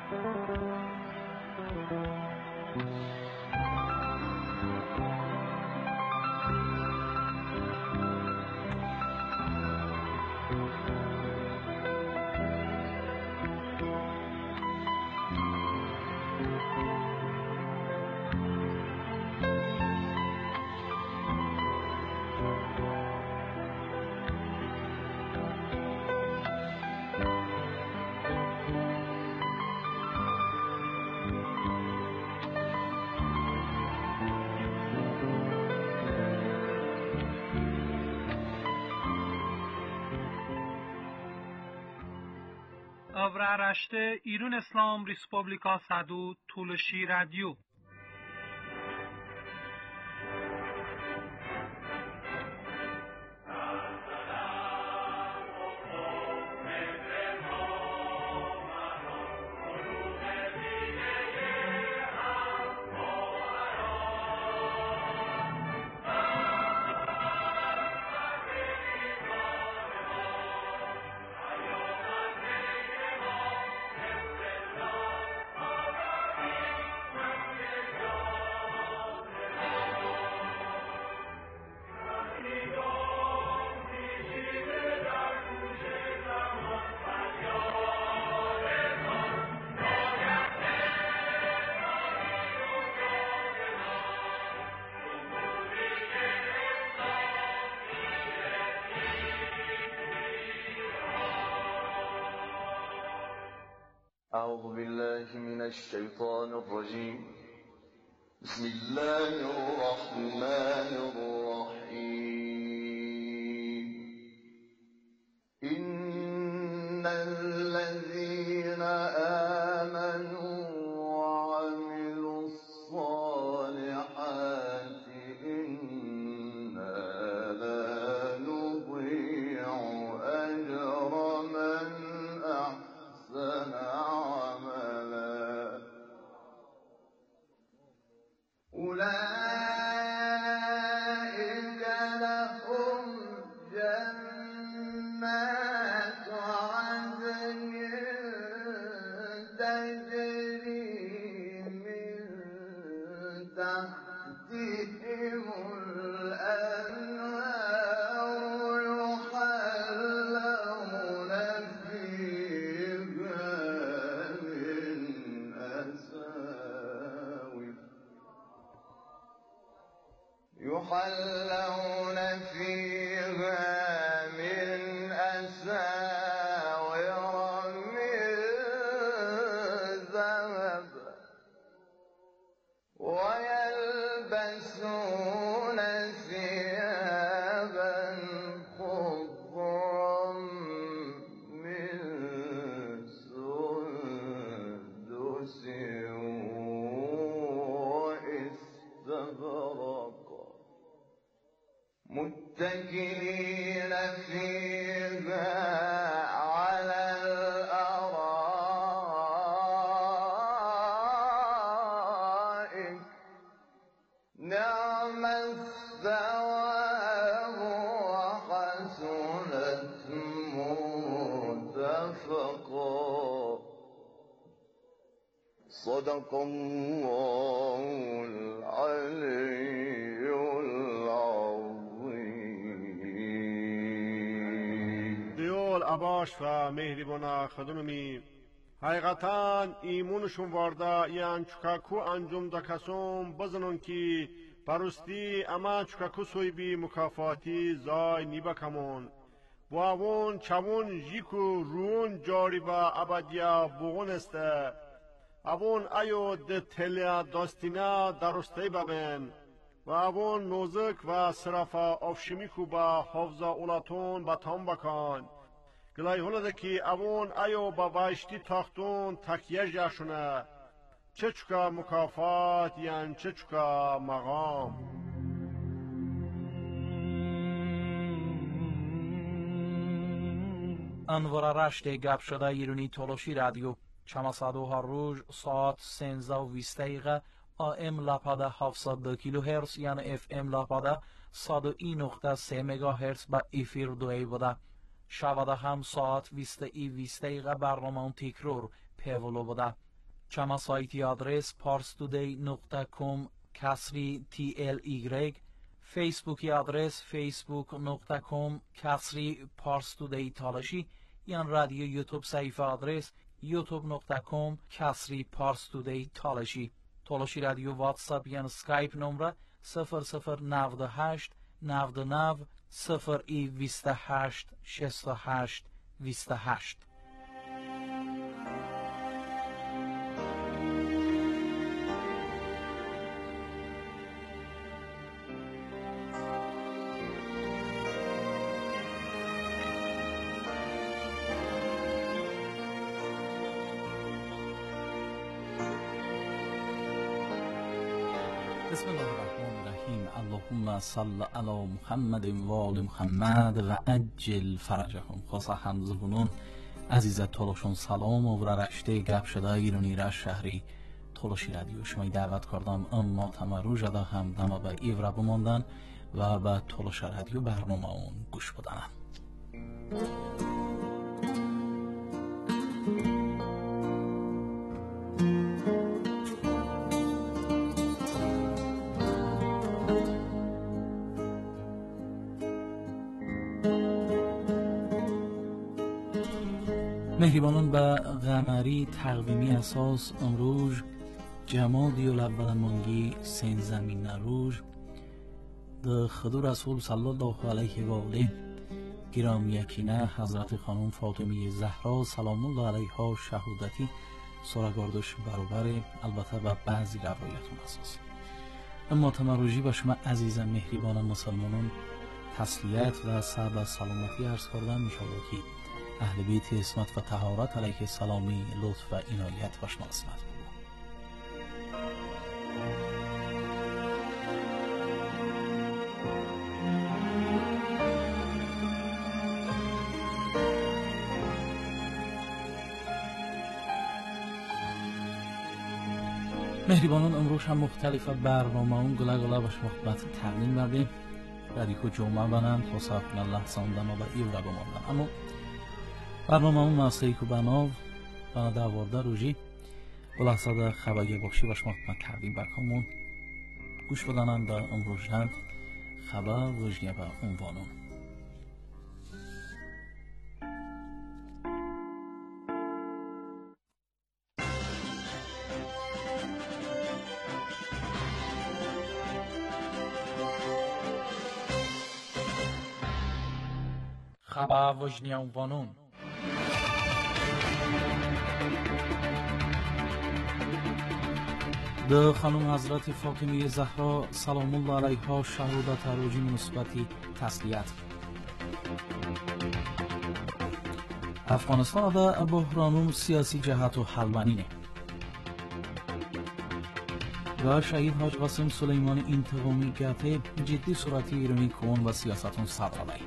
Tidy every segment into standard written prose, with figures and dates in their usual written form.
Avraarashte İran İslam Respublika Sadu Tulshi Radio. أعوذ بالله من الشيطان الرجيم. بسم الله الرحمن الرحيم. إن الذين آمنوا وعملوا الصالحات إنا لا نضيع أجر من أحسن عملا. أولئك لهم جنات عدن تجري من تحتهم الأنهار يحلون فيها من أساور من ذهب ويلبسون ثيابا خضرا من سندس واستبرق متكئين فيها على الأرائك نعم الثواب وحسنت مرتفقا. صدق الله العلي العظيم. دیول عباش و مهربانا خدممی حقیقتا ایمونشون وارده یان چکاکو انجام دا کسوم بزنون که پرستی اما چکاکو سوی بی مکافاتی زای نیبا کمون باون چمون جیکو رون جاری با ابدیا بغون استه اوون ایو ده تلیا داستینا درسته ببین و اوون نوزک و صرفا افشمیکو با حفظا اولاتون با تام بکن گلای هلده که اوون ایو با بایشتی تاختون تکیه جاشونه چه چکا مکافات یان چه چکا مقام. انوار رشت گپ شده ایرانی تولوشی رادیو چماسادوها روز ساعت 13:20 دقیقه AM لاپاده 702 کیلوهرتز یعنی FM لاپاده 101.3 مگاهرتز با افیر دوی بوده. شباده هم ساعت 20:20 دقیقه برنامه تکرار پیولو بوده. چما سایتی آدرس parstoday.com /tly، فیسبوکی آدرس facebook.com /parstoday تالاشی، یا رادیو یوتیوب صفحه آدرس youtube.com /parstoday تالاشی. تالاشی رادیو واتساپ یا اسکایپ نمره 0098 99 28 68 28. بسم الله الرحمن الرحیم. اللهم صل علی محمد و آل محمد و عجل فرجهم. خاصه همزبونون عزیز تولوشون سلام و رشته گپ شده ایرانی را شهری تولوشی رادیو شما دعوت کردم اما تمرو جدا هم دما به ایورا بماندن و به تولوش رادیو برنامه اون گوش بدن. مهربانان به قمری تقویمی اساس امروز جمادی الاول مانگی سین زمین روز ده خدو رسول صلی الله علیه و آله گرامی یکینه حضرت خانم فاطمه زهرا سلام الله علیها شهودتی سرگاردش برابر البته به بعضی روایتون اساس. اما تمروجی با شما عزیز مهربان مسلمانان تسلیت و صبر و سلامتی عرض کردم. می‌شود که اهل بیت اسمت و طهارت علیه سلامی لطف و عنایت و شما اسمت بود. مهربانان امروز هم مختلف برنامه اون گله به شما خدمت تقدیم بردیم. ردیکو جمعه بنام خواستم الله ساندم و ایورا بماندم. اما برنامه اون ناسایی که بناو بنا دوارده روژی بلحظه خبری بخشی و شما خدمت تقدیم برکامون گوش بدنم به امروزند خبر وجنیه به عنوانون. خبر وجنیه عنوانون. ده خانم حضرت فاطمه زهرا سلام الله علیها شهادت روزی مثبتی تسلیت. افغانستان دا بحرانون سیاسی جهت و حلوانینه و شهید حاج قاسم سلیمانی انتقامی گته جدی صورتی ایرانی کون و سیاستون صدر علی.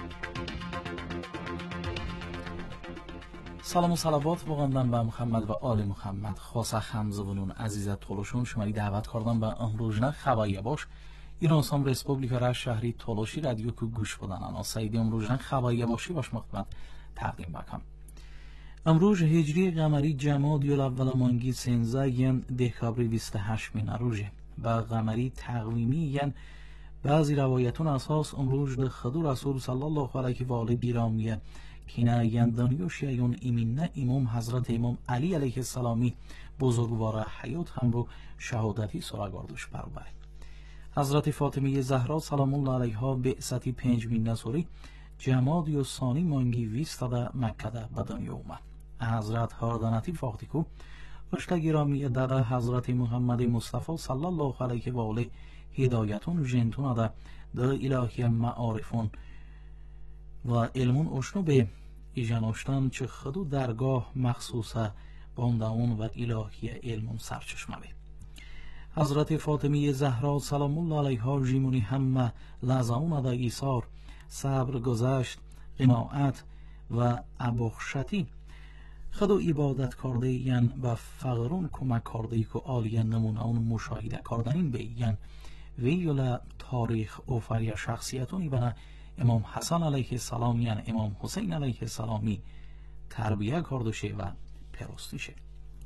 سلام و صلوات بگندم به محمد و آل محمد. خاصه همزبونون عزیز تولوشون شماری دعوت کردم به امروزنه خبری باش ایران سام ریسپوبلیکا را شهری تولوشی رادیو که گوش بدن انا سعیدی امروزنه خبری باشی باش مخدمت تقدیم بکم. امروز هجری قمری جمادی الاول مانگی سنزه ین دهکابری 28 مین روزه و قمری تقویمی ین بعضی روایتون اساس امروز ده خدو رسول صلی الله علیه و آله گرامی کینه یندانیوش یون ایمینه امام حضرت امام علی علیه السلامی بزرگوار حیات هم رو شهادتی سرگاردش برابر. حضرت فاطمه زهرا سلام الله علیها بعثتی 5 نصوری جمادی و ثانی مانگی 20 مکه به دنیا اومد. حضرت هاردنتی فاختیکو رشته گرامی در حضرت محمد مصطفی صلی الله علیه و آله هدایتون جنتون در الهی معارفون و علمون اشنو به ایجاناشتن چه خدو درگاه مخصوصه بانداون و الهی علمون سرچشمه به. حضرت فاطمه زهرا سلام الله علیها جیمونی همه لازاون دا ایثار صبر گذشت قناعت و ابخشتی خدو عبادت کرده ین و فقرون کمک کرده که آلیه نمونه اون مشاهده کردنین به ین ویولا تاریخ اوفری شخصیتونی بنا امام حسن علیه السلام یعنی امام حسین علیه السلامی تربیه کردشه و پرستیشه.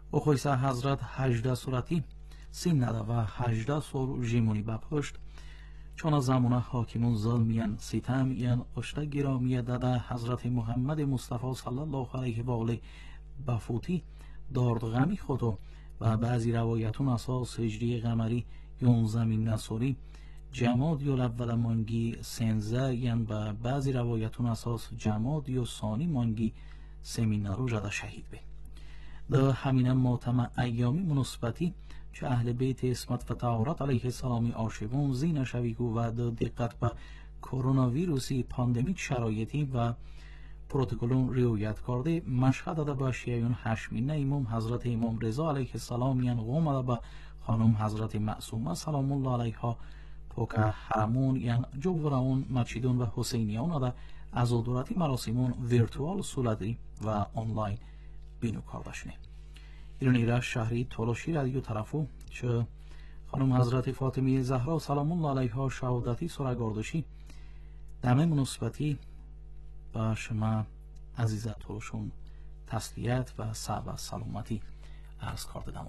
اخویسه حضرت 18 صورتی سین نده و 18 سور جیمونی بپشت چون زمانه حاکمون ظلمین ستمین اشته گرامی داده حضرت محمد مصطفی صلی الله علیه و آله بفوتی دارد غمی خودو و بعضی روایتون اساس هجری قمری یون زمین نصوری جماد یا اول مانگی سنزه ین و بعضی روایتون اساس جماد یا ثانی مانگی سمین رو جده شهید به ده همین ماتم ایامی مناسبتی چه اهل بیت اسمت و طهارت علیه السلامی آشیبون زین شویگو و ده دقت به کرونا ویروسی پاندمیک شرایطی و پروتکلون رعایت کرده مشهد داده به شیعیون هشمینه امام حضرت امام رضا علیه السلام ین قوم داده به خانم حضرت معصومه سلام الله علیها پوک حرمون ین جوورون مسجدون و حسینیون داده از دورتی مراسمون ویرتوال صورتی و آنلاین بینو کردشونه ایران ایره شهری تولوشی رادیو طرفو چه خانم حضرت فاطمی زهرا سلام الله علیها شهادتی سرگردشی دمه مناسبتی با شما عزیزه تولوشون تسلیت و صحب و سلامتی عرض کرده دمون.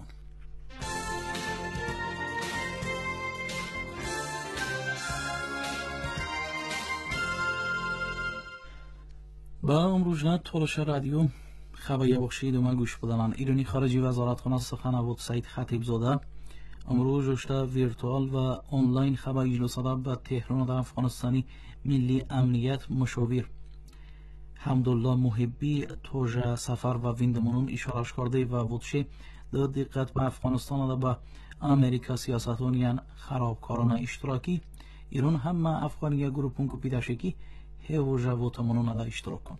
با امروزنه تولوش رادیو خبری بخشید و من گوش بدنان ایرانی خارجی وزارتخانه سخن بود سید خطیب زاده امروز رشته ویرتوال و آنلاین خبر اجلاس داده به تهران در افغانستانی ملی امنیت مشاور حمدالله محبی توجه سفر و ویندمونون اشارش کرده و بودشه در دقت به افغانستان داده به امریکا سیاستون یعن خرابکاران اشتراکی ایران هم افغانیه گروپون که پیداشکی هیوژه و تمونون دا اشتراک کن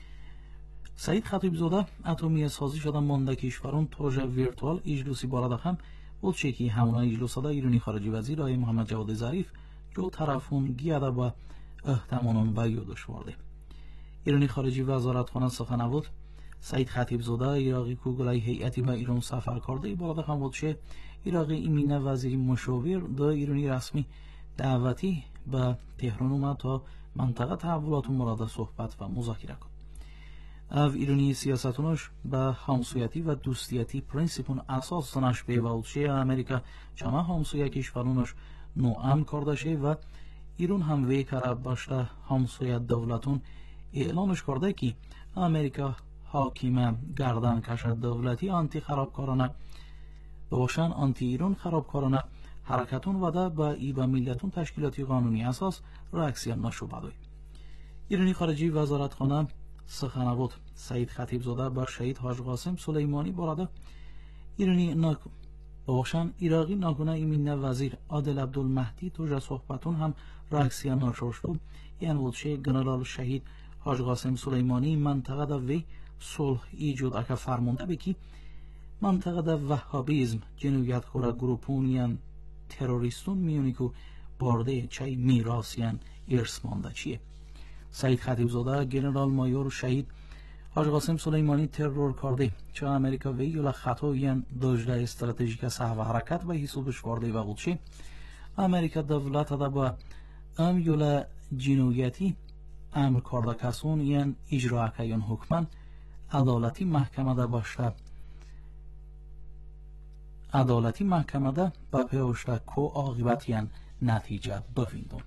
سید خطیب زاده اتمی سازی شده مانده کشورون توجه ویرتوال اجلوسی بارده هم بودشه که همونه اجلوس دا ایرانی خارجی وزیر آقای محمد جواد ظریف جو طرفون گیاده با احتمالون با یادش ورده ایرانی خارجی وزارتخانه سخن بود سید خطیب زاده ایراقی کوگلای هیئتی با ایران سفر کرده بارده هم بودشه ایراقی ایمینه وزیر مشاور دا ایرانی رسمی دعوتی به تهران اومد تا منطقه تحولات مراد صحبت و مذاکره کن او ایرانی سیاستونش به همسویتی و دوستیتی پرینسیپون اساس تنش به وودشه امریکا چما همسویه کشورونش نوعم کردشه و ایران هم وی کاره باشته همسویت دولتون اعلانش کرده که امریکا حاکم گردن کشد دولتی آنتی خرابکارانه باشن آنتی ایران خرابکارانه حرکتون وده با ای با ملتون تشکیلاتی قانونی اساس رکسیان نشو بدوی ایرانی خارجی وزارتخانه سخن بود سید خطیب زاده با شهید حاج قاسم سلیمانی براده ایرانی باشن ایراقی ناگونه ایمین وزیر عادل عبدالمهدی توجه صحبتون هم رکسیان نشو شد یعنی بودشه جنرال شهید حاج قاسم سلیمانی منطقه دا وی صلح ایجاد اکا فرمونده بکی منطقه دا وهابیزم جنویت خورا گروپونیان تروریستون میونی که بارده چای میراسیان ارث مانده چیه سید خطیب زاده جنرال مایور شهید حاج قاسم سلیمانی ترور کرده چه امریکا وی یولا خطاییان داجده استراتژیک صحو حرکت به حسابش کرده و بودشه امریکا دولت دا با ام یولا جنویتی امر کرده کسون یعن اجرا اکیان حکمن عدالتی محکمه دا باشه عدالتی محکمه ده با پیوشته کو عاقبت یعن نتیجه بفیندون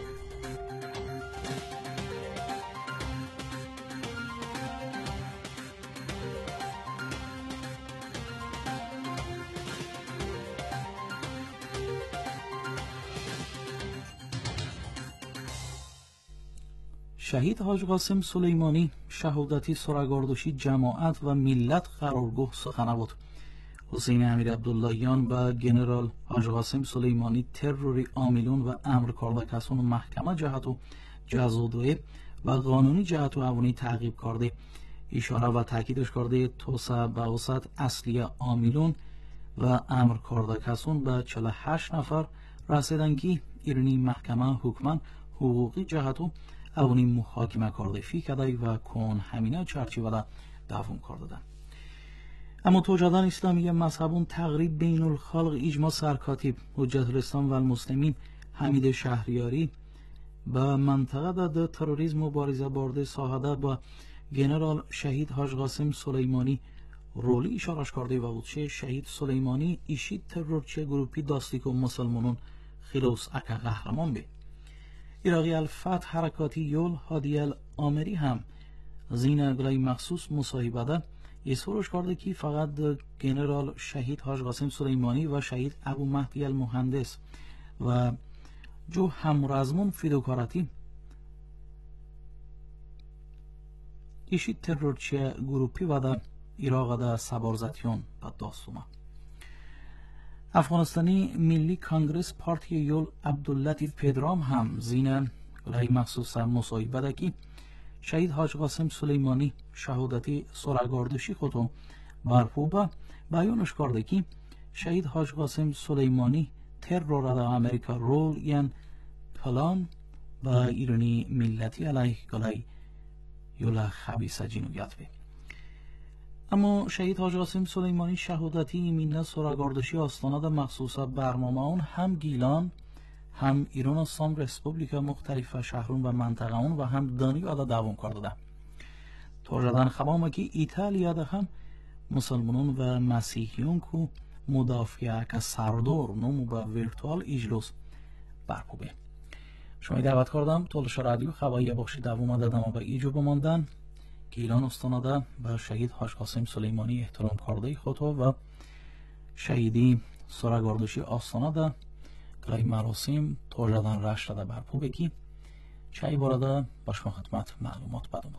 شهید حاج قاسم سلیمانی شهادتی سرگردشی جماعت و ملت قرارگاه سخن بود حسین امیر عبداللهیان با جنرال حاج قاسم سلیمانی تروری عاملون و امر کرده کسان محکمه جهت و جزادوی و قانونی جهت و اوانی تعقیب کرده اشاره و تاکیدش کرده توسعه بوسط اصلی عاملون و امر کرده کسان به 48 نفر رسیدن که ایرانی محکمه حکمن حقوقی جهت و اوانی محاکمه کرده فی کدای و کن همینه چرچی وده دفن کرده. اما توجدان اسلامی مذهبون تقریب بین الخلق اجماع سرکاتب حجت الاسلام و المسلمین حمید شهریاری با منطقه دا تروریسم مبارزه برده ساهده با جنرال شهید حاج قاسم سلیمانی رولی اشارش کرده و بودشه شهید سلیمانی ایشی ترورچی گروپی داستی که مسلمانون خیلوس اکا قهرمان بی. ایراقی الفتح حرکاتی یول هادی الامری هم زین گلای مخصوص مصاحبه ده ایسورش کرده که فقط جنرال شهید حاج قاسم سلیمانی و شهید ابو مهدی المهندس و جو همرزمون فیدوکاراتی ایشی ترورچی گروپی و ده ایراق ده سبارزتیون و داستوما. افغانستانی ملی کانگرس پارتی یول عبداللطیف پدرام هم زین گلای مخصوص مصاحبه ده که شهید حاج قاسم سلیمانی شهادتی سرگاردشی خودو برپوبه بیانش کرده که شهید حاج قاسم سلیمانی ترور دا امریکا رول یان پلان و ایرانی ملتی علیه گلای یولا خبیثه جنویت بی. اما شهید حاج قاسم سلیمانی شهادتی مینه سرگاردشی آستانه دا مخصوصه برنامه اون هم گیلان هم ایران اسلام رسپوبلیکا مختلف شهرون و منطقه اون و هم دانی و دوام کرده ده. توجدن خبامه که ایتالیا ده هم مسلمانون و مسیحیون که مدافعه که سردور نمو با ویرتوال اجلوس برپوبه. شما دعوت کردم تولش رادیو خبایی بخشی دوام دادم و به ایجو بماندن گیلان استاناده به شهید حاج قاسم سلیمانی احترام کرده خودو و شهیدی سرگاردشی آستاناده گلای مراسم توجدن رشت ده برپوبه که چای بارده باش ما خدمت معلومات بدونم.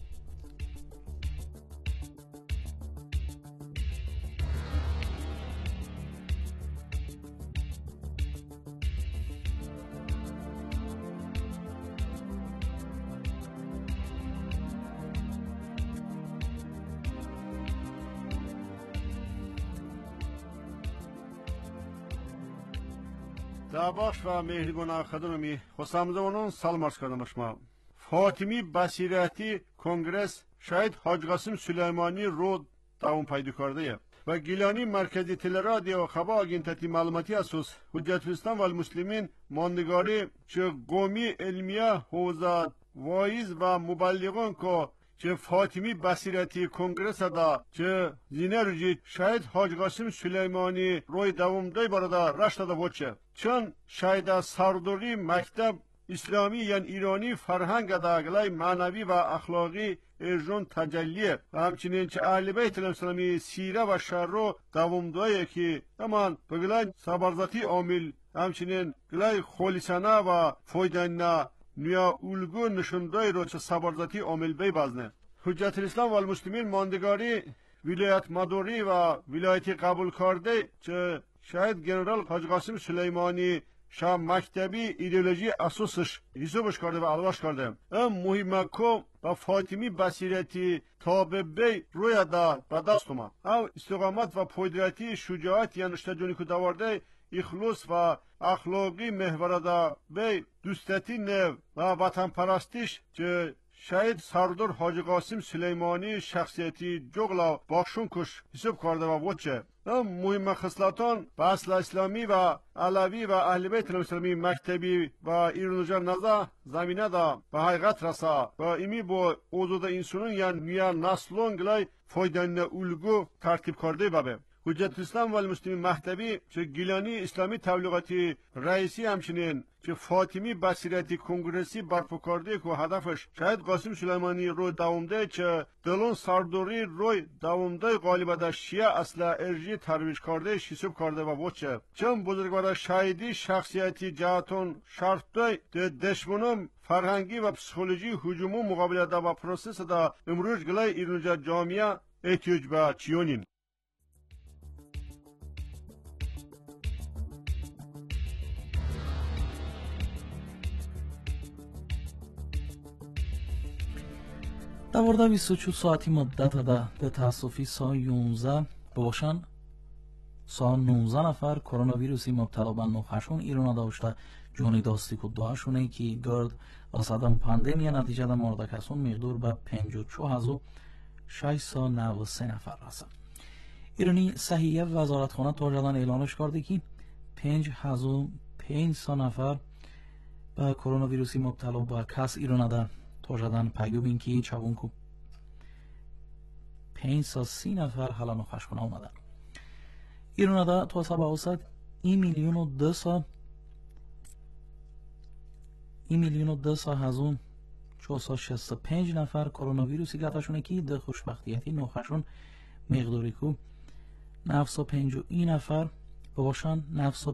دعواش و مهربان خدممی خسامزمانون سلام عرض کردم شما. فاطمی بصیرتی کنگرس شهید حاج قاسم سلیمانی رو دوام پیدا کرده و گیلانی مرکزی تلرادیو خبا اگنتتی معلوماتی اساس حجت الاسلام و المسلمین ماندگاری چه قومی علمیه حوزه وایز و مبلغان که چه فاطمی بصیرتی کنگرس دا چه زینرجی شهید حاج قاسم سلیمانی روی دوام دای برده رشت دا وچه چون شهید سردوری مکتب اسلامی یعنی ایرانی فرهنگ دا گلای معنوی و اخلاقی ارجون تجلیه و همچنین چه اهل بیت الاسلامی سیره و شر رو دوام دایه که امان بگلای سبارزاتی عامل همچنین گلای خالصانه و فایدانه نیا الگو نشوندای رو چه سبارزاتی عامل بی بازنه حجت الاسلام و المسلمین ماندگاری ولایت مدوری و ولایتی قبول کرده چه شاید جنرال حاج قاسم سلیمانی شاه مکتبی ایدئولوژی اساسش حسابش کرده و علواش کرده مهمه که با فاطمی بصیرتی تاببی روی دا به دست اومد او استقامت و پایدارتی شجاعت یعنی اشتجونی که داورده اخلاص و اخلاقی محور دا به دوستتی نو و وطن پرستیش که شهید سردار حاج قاسم سلیمانی شخصیتی جغلا باخشون کش حساب کرده و وچه مهم خصلتان به اصل اسلامی و علوی و اهل بیت الاسلامی مکتبی و ایرانوجا نزا زمینه دا به حقیقت رسا و ایمی با اوزود انسانون یعنی نیا نسلون گلای فایدن الگو ترتیب کرده بابه حجت الاسلام و المسلمین مکتبی چه گیلانی اسلامی تبلیغاتی رئیسی همچنین چه فاطمی بصیرتی کنگرسی برپا کرده که هدفش شهید قاسم سلیمانی روی دوامده چه دلون سردوری روی دوامده غالبه در شیعه اصلا ارجی ترویج کرده حساب کرده و وچه چون بزرگوار شهیدی شخصیتی جهتون شرط دشمنم فرهنگی و پسیکولوژی هجومو مقابله دا و پروسس دا امروز گلای ایرانجا جامعه احتیاج به چیونین در 24 ساعتی مدت ده تاسفی سا 11 باشن سا 19 نفر کرونا ویروسی مبتلا به نوخشون ایران داشته جونی داستی که دوهاشونه که گرد رسادن پاندمیا نتیجه ده مرده کسون مقدار به 54,693 نفر رسد. ایرانی صحیه وزارتخانه توجدن اعلانش کرده که 5,500 نفر به کرونا ویروسی مبتلا به کس ایران ده توجدن پیوب این که چون که 530 نفر حالا نخش کنه اومدن. ایران دا تا سبا اوسط 1,200,000 هزون 465 نفر کرونا ویروسی گرفتشونه که ده خوشبختیتی نخشون مقداری کو 950 نفر باشن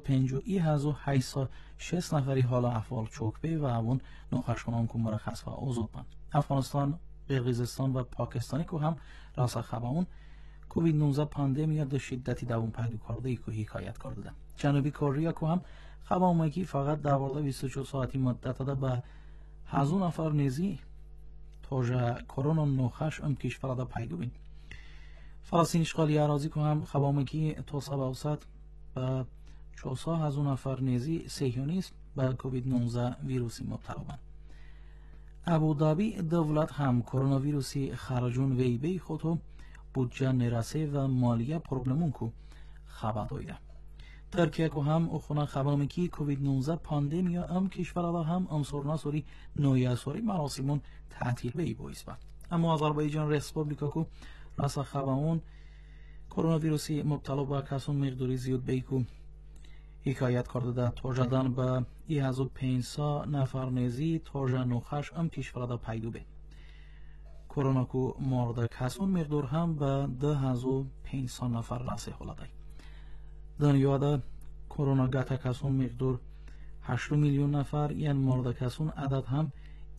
950,806 نفری حالا احوال چوکبه و اون نخشونان که مرخص و آزاد بند. افغانستان، قرقیزستان و پاکستانی که هم راست خبرون کووید 19 پاندمیا ده شدتی دوام پیدا کرده که حکایت کرده. جنوبی کره که هم خبر که فقط در 24 ساعتی مدت داده به هزار نفر نیزی توجه کرونا نخش ام کشور دا پیدا بین. فلسطین اشغالی اراضی که هم خبر که تا سبا اوسط به 400,000 نفر نیزی صهیونیست به کووید 19 ویروسی مبتلا بند. ابودابی دولت هم کرونا ویروسی خرجون ویبی خودو بودجه نرسه و مالیه پروبلمون کو خبر دایده. ترکیه که هم اخونا خبر میکی کووید 19 پاندمیا هم کشور هم امسورنا سوری نویا سوری مراسمون تعطیل به ای باعث بود. اما آذربایجان ریسپوبلیکا که راست خبرون کرونا ویروسی مبتلا به کسان مقداری زیاد به ای که حکایت کرده ده توجدن به 1500 نفر نیزی توجه نخش هم کشور دا پیدو به. کرونا که مورد کسان مقدار هم به 2500 نفر رسه خلاده. دنیا دا کرونا گتا کسان مقدار 8 میلیون نفر یعنی مورد کسان عدد هم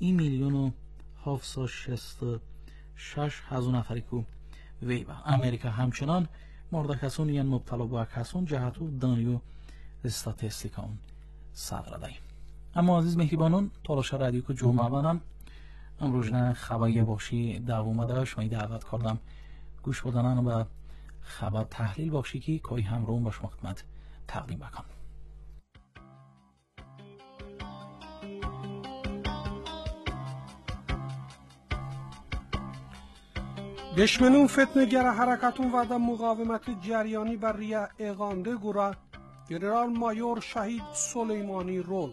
1,766,000 نفری که وی با امریکا همچنان مورد کسان یعنی مبتلا با کسان جهتو دنیا استاتستیکان صدر دهیم. اما عزیز مهربانان تلاش رادیو که جمعه بانم امروز نه خبری باشی دوام ده شما دعوت کردم گوش بدنان و خبر تحلیل باشی که کوی همراهون با شما خدمت تقدیم بکنم. دشمنون فتنه‌گر حرکتون و در مقاومت جریانی بر ریه اقانده گوره گنرال مایور شهید سلیمانی رول.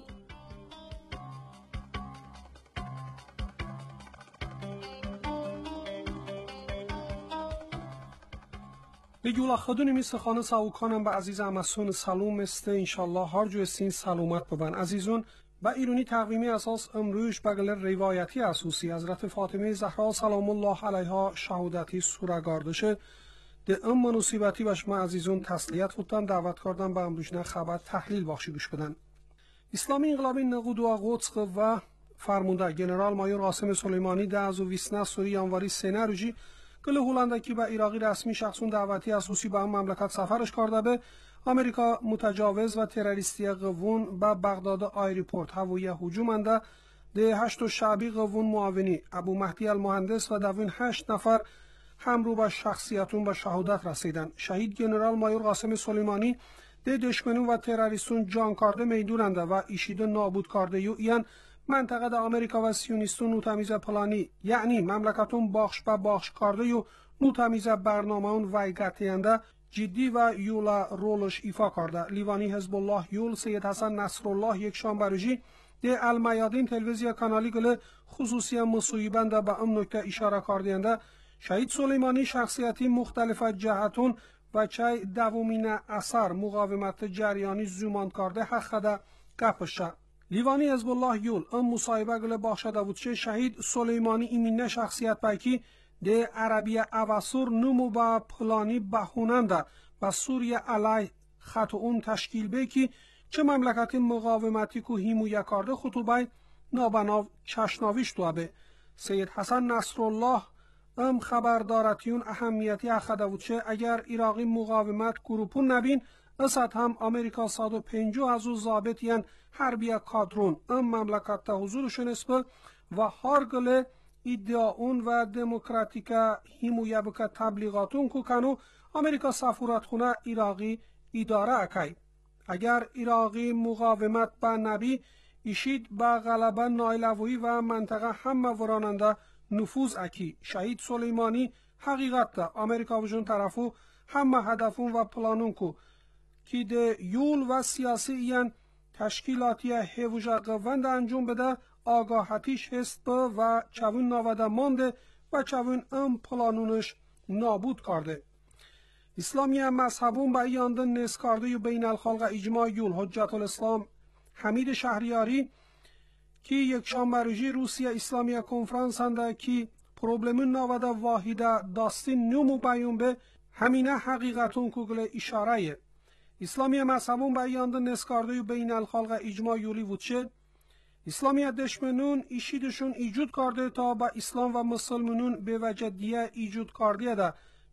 بگولا خدونی میست خانه ساوکانم به عزیز امسون سلوم استه انشالله هر جو استین سلومت ببن. عزیزون با ایرانی تقویمی اساس امروش بگل روایتی اساسی حضرت فاطمه زهرا سلام الله علیها شهادتی سورگاردشه ده ام منوسیبتی باش ما عزیزون تسلیت فوتن دعوت کردن با امروشنه خبر تحلیل بخشی گوش بدن. اسلامی انقلابی نقود و قدس و فرمونده گنرال مایور قاسم سلیمانی ده از ویسنه سوری یانواری سنه روجی کل هولندکی با عراقی رسمی شخصون دعوتی اساسی به هم مملکت سفرش کرده به امریکا متجاوز و تروریستی قوون به بغداد آیریپورت هوایی هجومنده ده 8 شعبی قوون معاونی ابو مهدی المهندس و دوین 8 نفر همرو با شخصیتون به شهادت رسیدن. شهید گنرال مایور قاسم سلیمانی ده دشمنون و تروریستون جان کارده میدوننده و ایشیده نابود کرده یو این منطقه ده امریکا و سیونیستون نو تمیز پلانی یعنی مملکتون باخش به باخش کرده یو نو تمیز برنامه اون ویگتینده جدی و یولا رولش ایفا کرده. لیوانی حزب الله یول سید حسن نصرالله یک شام بروجی ده المیادین تلویزیا کانالی گل خصوصی مصویبنده به ام نکته اشاره کردینده شهید سلیمانی شخصیتی مختلف جهتون و چای دومین اثر مقاومت جریانی زومان کرده حقده گپشه. لیوانی حزب الله یول ام مصاحبه گل باخشده بود چه شهید سلیمانی ایمینه شخصیت پیکی ده عربی اواسور نمو با پلانی بهوننده و سوریه علی خط اون تشکیل بکی چه مملکت مقاومتی که هیمویه کرده خطوبه نابناو چشناویش دوابه. سید حسن نصرالله ام خبردارتیون اهمیتی اخده بود چه اگر عراقی مقاومت گروپون نبین اسد هم امریکا 150 از او ضابطیان حربیه کادرون ام مملکت تا حضورشون اسبه و هارگل ادعاون و دموکراتیکا هیمویه بکه تبلیغاتون که کنو امریکا سفارتخونه عراقی اداره اکی. اگر عراقی مقاومت با نبی ایشید با غلبه نایلوی و منطقه همه وراننده نفوذ اکی. شهید سلیمانی حقیقت ده امریکا وجون طرفو همه هدفون و پلانون که ده یول و سیاسی این تشکیلاتی هیوژا قوند انجام بده آگاهتیش هست و چوون نواده مانده و چوون ام پلانونش نابود کرده. İslamiye mezhebun به یاندن نسکارده و بین الخلق اجماع یول حجت الاسلام حمید شهریاری که یک شنبه روسیه اسلامیه کنفرانس هنده که پروبلمون نواده واحده داستین نمو بیون به همینه حقیقتون کگل اشاره اسلامیه مذهبون به یاندن نسکارده و بین الخلق اجماع یولی وچه اسلامیه دشمنون ایشیدشون ایجود کرده تا با اسلام و مسلمانون به وجه دیه ایجود کرده ده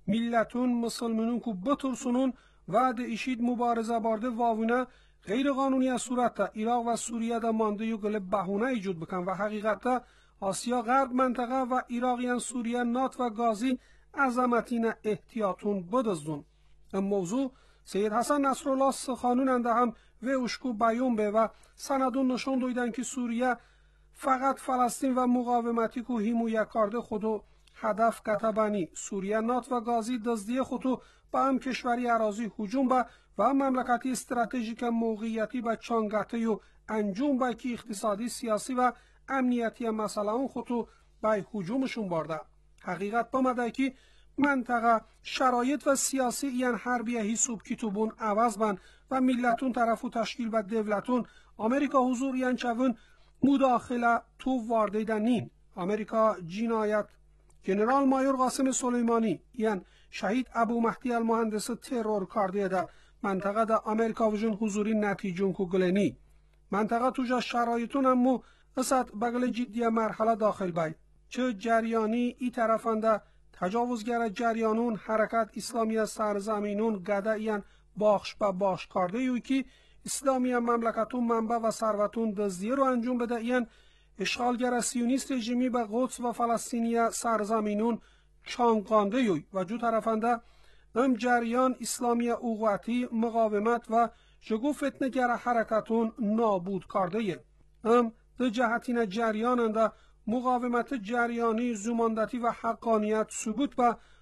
ملتون مسلمانون کو بترسونون و ده ایشید مبارزه بارده واوونه غیر قانونی از صورت ده عراق و سوریه ده مانده یو گله بهونه ایجود بکن و حقیقت ده آسیا غرب منطقه و عراقیان سوریه نات و گازی عظمتین احتیاطون بدزدون. این موضوع سید حسن نصرالله سخانون انده هم و اشکو بیون به و سندون نشون دویدن که سوریه فقط فلسطین و مقاومتی که حمایت کرده خودو هدف کتبانی سوریه نات و گازی دزدی خودو با هم کشوری اراضی هجوم به و هم مملکتی استراتژیک موقعیتی به چانگته و انجام به که اقتصادی سیاسی و امنیتی مثلا اون خودو به هجومشون برده. حقیقت بامده که منطقه شرایط و سیاسی یان حربیه حسوب کتوبون عوض بند و ملتون طرفو تشکیل و دولتون امریکا حضور یان چون مداخله تو وارده نین. امریکا جنایت جنرال مایور قاسم سلیمانی یان شهید ابو مهدی المهندس ترور کرده ده منطقه ده امریکا وجون حضوری نتیجون کو گلنی منطقه توجا شرایطون همو اسد بغل جدی مرحله داخل بای چه جریانی ای طرفنده تجاوزگر جریانون حرکت اسلامی سرزمینون گده یان باخش با باش کرده یوی که اسلامی مملکتون منبع و ثروتون دزدیه رو انجام بده یان اشغالگر سیونیست رژیمی به قدس و فلسطینی سرزمینون چانقانده یوی و جو طرفنده ام جریان اسلامی اوقاتی مقاومت و جگو فتنگر حرکتون نابود کرده یه. ام ده جهتین جریاننده مقاومت جریانی زماندتی و حقانیت ثبوت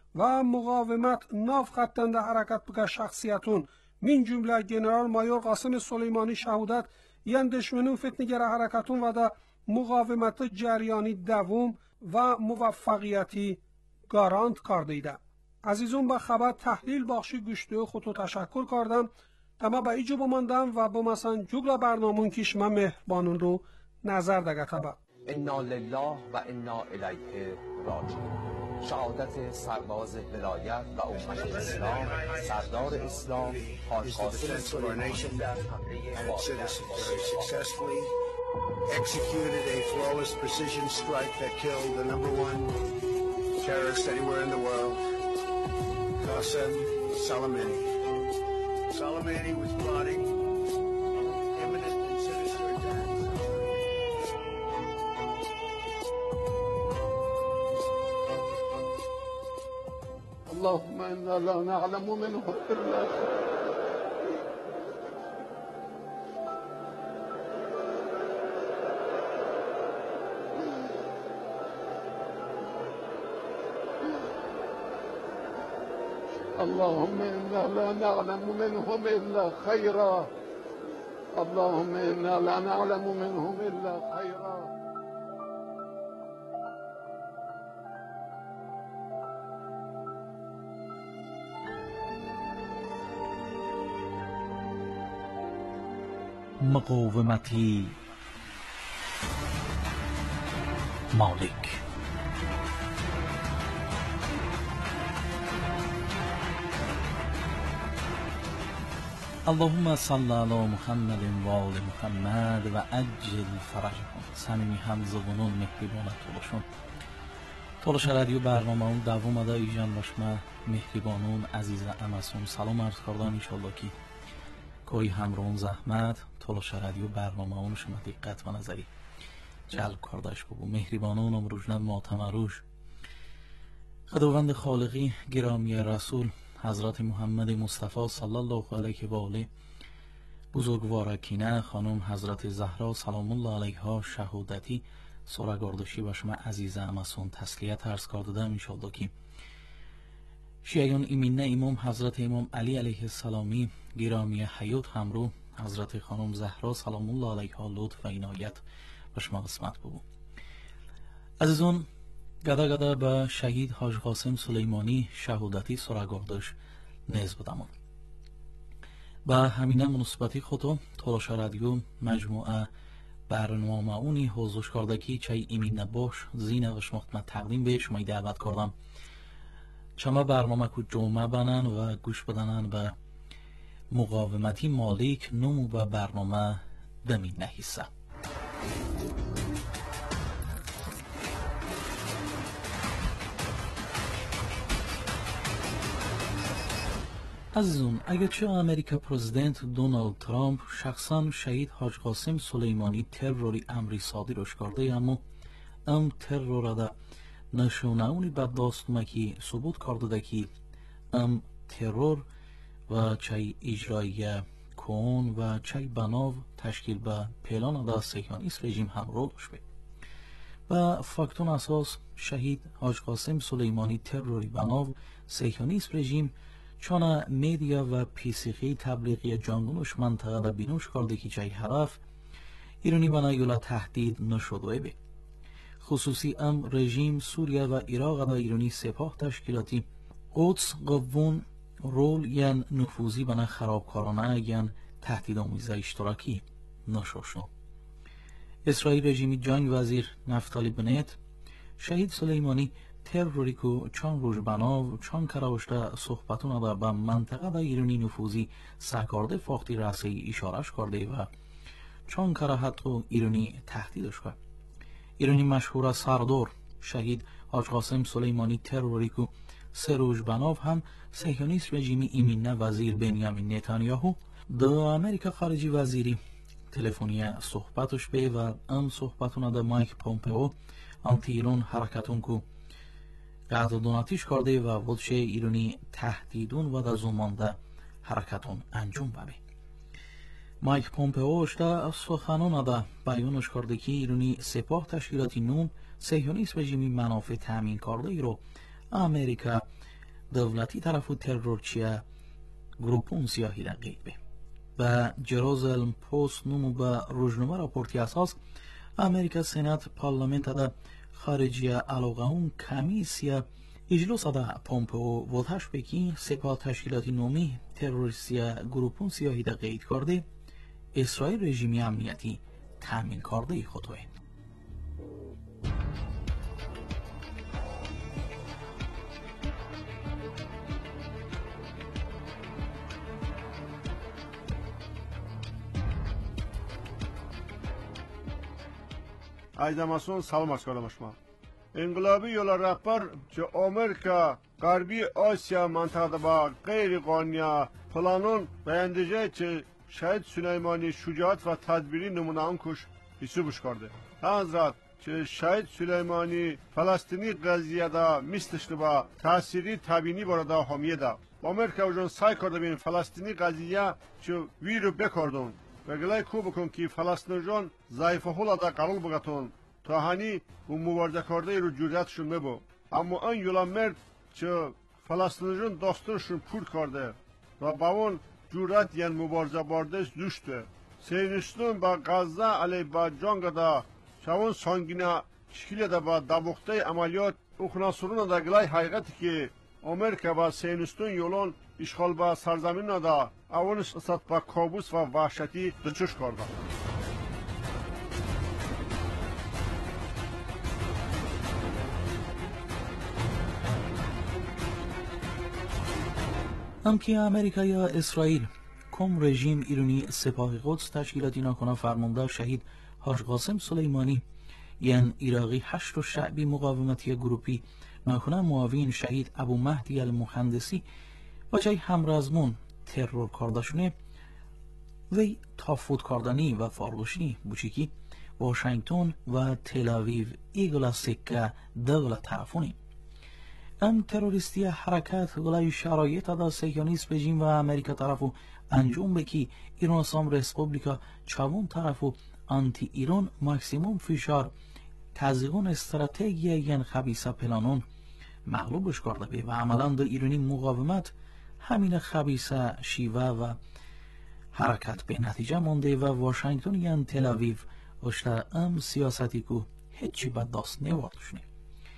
و مقاومت ناف خطنده حرکت بگه شخصیتون من جمله جنرال مایور قاسم سلیمانی شهودت یان دشمنون فتنگر حرکتون و ده مقاومت جریانی دوم و موفقیتی گارانت کرده ایده. عزیزون با خبر تحلیل بخشی گشته خودتو تشکر کردم اما با ایجو بماندم و با مثلا جگل برنامون کش من مهربانون رو نظر دگه تبا انا لله و انا الیه راجعون. شهادت سرباز ولایت و امت اسلام سردار اسلام حاج قاسم سلیمانی در executed a flawless precision strike that killed the #1 terrorist anywhere in the world, Qasem Soleimani. Soleimani was plotting imminent and sinister attacks. اللهم إنا لا نعلم منه إلا اللهم إنا لا نعلم منهم إلا خيرا اللهم إنا لا نعلم منهم إلا خيرا. مقاومتی مالک اللهم صل علی محمد و آل محمد و عجل فرجهم. صمیمی همزبانان مهربان تولش رادیو برنامه اون دوام دا ایجان باشما مهربانون عزیز امسون سلام عرض کردن انشالله که کوی همرون زحمت تولش رادیو برنامه اون شما دقت و نظری جلب کردش بگو مهربانون امروجند ماتمروش خداوند خالقی گرامی رسول حضرت محمد مصطفی صلی الله علیه و آله بزرگوارکینه خانم حضرت زهرا سلام الله علیها شهادتی سرگردشی و شما عزیز امسون تسلیت عرض کردم انشالله که شیعیان ایمینه امام حضرت امام علی علیه السلامی گرامی حیات همرو حضرت خانم زهرا سلام الله علیها لطف و عنایت و شما قسمت بود. عزیزان گدا به شهید حاج قاسم سلیمانی شهادتی سراغاردش نیز بدمون. با همینه مناسبتی خودم تلاش رادیو مجموعه برنامه اونی حضورش کردگی چای ایمین نباش زینه و شمختمت تقدیم به شما دعوت کردم چما برنامه که جمعه بنن و گوش بدنن به مقاومتی مالک نمو به برنامه دمی نهیسه. عزیزون، اگرچه امریکا پرزیدنت دونالد ترامپ شخصا شهید حاج قاسم سلیمانی تروری امری صادرش کرده، اما ترور دا نشونه اونی به داستمکی ثبوت کرده که ترور و چای اجرایی کون و چای بناو تشکیل به پیلان دا صهیونیست رژیم هم رو داشته. و فاکتون اساس شهید حاج قاسم سلیمانی تروری بناو صهیونیست رژیم چون میدیا و پیسیخی تبلیغی جانگونش منطقه را بینوش کرده که چای حرف ایرانی بنا یولا تهدید نشده بی. خصوصی رژیم سوریه و عراق را ایرانی سپاه تشکیلاتی قدس قوون رول ین نفوذی بنا خرابکارانه ین تهدید آمیزه اشتراکی نشوشنو. اسرائیل رژیمی جنگ وزیر نفتالی بنت شهید سلیمانی تروری که چون روش بناو چون کراوشته صحبتون دا به منطقه دا ایرانی نفوذی سکارده فاختی رسی اشارش کرده و چون کراحت و ایرانی تهدیدش کرد. ایرانی مشهور سردار شهید حاج قاسم سلیمانی تروری که سه روش بناو هم صهیونیست رژیمی ایمینه وزیر بنیامین نتانیاهو دا امریکا خارجی وزیری تلفنی صحبتش به و صحبتون دا مایک پومپئو آنتی ایران حرکتون که قدرداناتیش کرده و ودشه ایرانی تهدیدون و در زمانده حرکتون انجام ببی. مایک پومپئوش در سخنان دا بیانش کرده که ایرانی سپاه تشکیلاتی نوم صهیونیست رژیمی منافع تامین کرده ای رو امریکا دولتی طرفو ترورچیه گروپون سیاهی دقیقه. و جروزلم پوست نومو به روزنامه راپورتی اساس امریکا سنات پارلمنت دا خارجی علاقه اون کمیسیا اجلاس دا پومپئو وضحش بکی سپاه تشکیلاتی نومی تروریستی گروپون سیاهی دا قید کرده اسرائیل رژیمی امنیتی تامین کرده خودوه. Aydamasın salmas kalamışma. İnqilabi yola rəhbər ki Amerika Qərbi Asiya məntəqədə qeyri-qanuniya planın bəyəndəcək ki şəhid Süleymani şücaət və tədbiri nümunənin kuş hisubuş kardı. Həzrat ki şəhid Süleymani Falastini qəziyyədə mislişli və təsiri təbini burada hamiyyədə. Amerika ucun say kardı bin Falastini qəziyyə ki viru bekordun. و گلای کو بکن که فلسطینیان ضعیف حالا دا قبول بگتون تا هنی و مبارزه کرده رو جوریتشون میبو اما این یولا مرد که فلسطینیان داسترشون پور کرده و با اون جوریت یعنی مبارزه باردش دوشته سینستون با غزه علی با جنگ دا شوان سانگینه شکلی دا با دبوخته عملیات اخناسرون دا گلای حقیقتی که امریکا با سینستون یولون اشغال با سرزمین دا اونش اصلا با کابوس و وحشتی دچش کرده. هم که امریکا یا اسرائیل کم رژیم ایرانی سپاه قدس تشکیلاتی ناکنه فرمانده شهید حاج قاسم سلیمانی یعنی عراقی 8 شعبی مقاومتی گروپی ناکنه معاون شهید ابو مهدی المهندسی و جای همرزمون ترور کردشونه وی تافوت کردنی و فارغشی بوچیکی واشنگتن و تل آویو ایگلا سکه دغلا طرفونی تروریستی حرکت گلای شرایط دا صهیونیست رژیم و امریکا طرفو انجام بکی ایران اسلام ریسپوبلیکا چوون طرفو آنتی ایران ماکسیموم فشار تزیقون استراتژی ین خبیثه پلانون مغلوبش کرده بی و عملا در ایرانی مقاومت همین خبیثه شیوه و حرکت به نتیجه مانده و واشنگتن ین تل آویو اشتا سیاستی که هیچی بد داست نواردشنه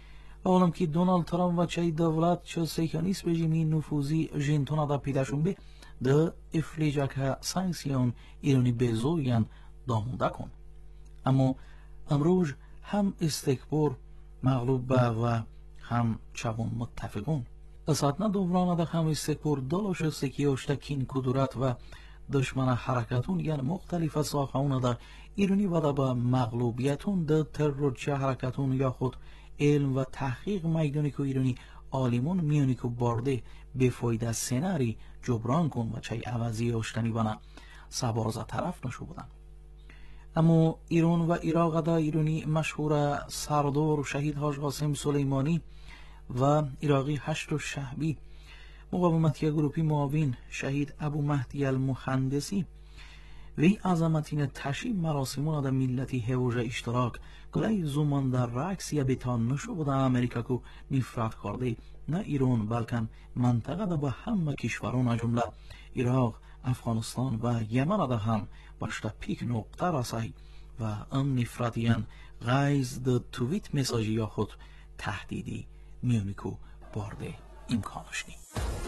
اولم که دونالد ترامپ و چای دولت چه سیکانیس بجیمی نفوذی جنتونا دا پیداشون به ده افلیجا که سانکسیون ایرانی بزوگن دامونده کن. اما امروز هم استکبار مغلوب به و هم چوان متفقون. اساتنا دوران ده هم استکبار دلوش سکیوشتا کین کدورت و دشمن حرکتون یعنی مختلف ساخهون ده ایرانی و ده به مغلوبیتون ده ترور چه حرکتون یا خود علم و تحقیق میدانی که ایرانی آلیمون میانی که بارده به فایده سناری جبران کن و چه عوضی اشتنی بنا سبارزه طرف نشو بودن. اما ایران و عراق دا ایرانی مشهور سردار شهید حاج قاسم سلیمانی و عراقی هشت شهبی مقاومتی گروپی معاون شهید ابو مهدی المهندسی وی عظمتین تشییع مراسمون دا ملتی هوجه اشتراک کلای زمان در رقص یا بیتان نشو بوده امریکا کو نفرت کرده نه ایران بلکن منطقه دا با همه کشوران جمله عراق، افغانستان و یمن دا هم باشتا پیک نقطه رسای و ام نفرتیان غیز دا تویت مساجی یا خود تهدیدی میونیکو بارده امکانش نی.